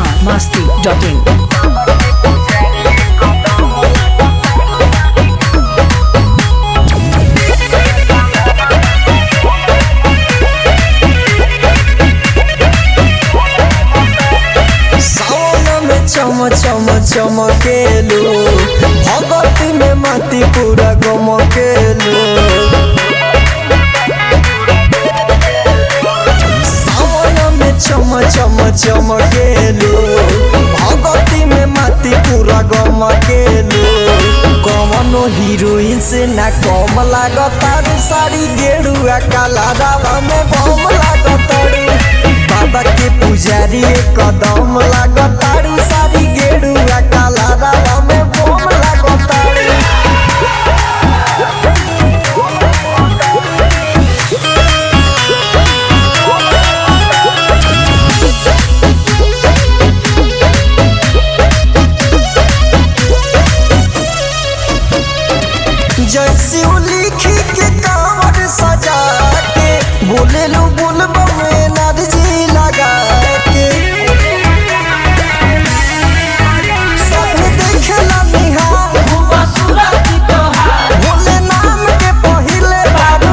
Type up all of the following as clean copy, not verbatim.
biharmasti.in चम चम चमकेलू भगत में मती पूरा गमकेलू सावन में चम चम चमकेलू भगत में मती पूरा गमकेलू कवनो हीरोइन से ना कम लागतारू सारी गेरुआ काला रावा में बम लागतारू बाबा के पुजारी कदम लागतारू सारी गेरुआ काला रावा में बम लागतारू जैसी लिखी के कांवर सजा के बोले लो बुलबा में एनर्जी लगा के सब देखला निहार बोले नाम के पहिले बाबू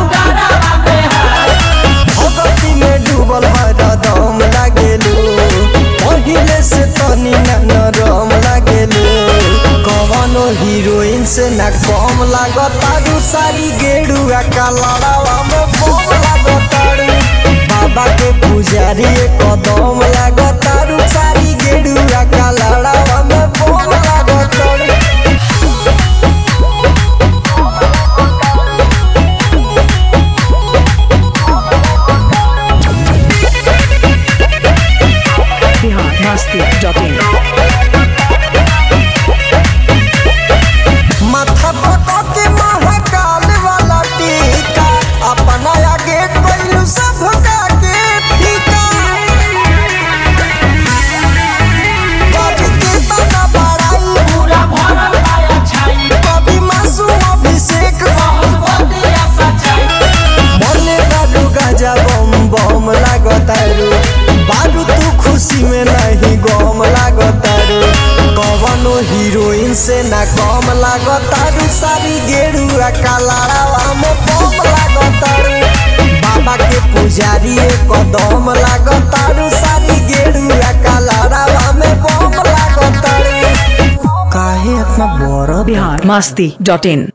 भगती में डूबल हरदम लागेलू पहिले से तनी नरम लागेलू कवनो हीरोइन से ना कम लागतारू सारी गेरुआ काला रावा में बम लागतारू बाबा के पुजारी कदम लागतारू सारी गेरुआ काला रावा में बम लागतारू biharmasti.in माथा पका के महाकाल वाला टीका अपना आगे कोइलू सब के फीका कभी कीर्तन बड़ाई पूरा भरल पाया छाई कभी मासूम अभिषेक मने बाडू गाजा बम बम लागतारू बाडू तू खुशी में नहीं गम लागतारू कवनो हीरोइन से ना कम लागतारू सारी गेरुआ काला रावा में बम लागतारू बाबा के पुजारी कदम लागतारू सारी गेरुआ काला रावा में बम लागतारू काहे इतना बड़ biharmasti.in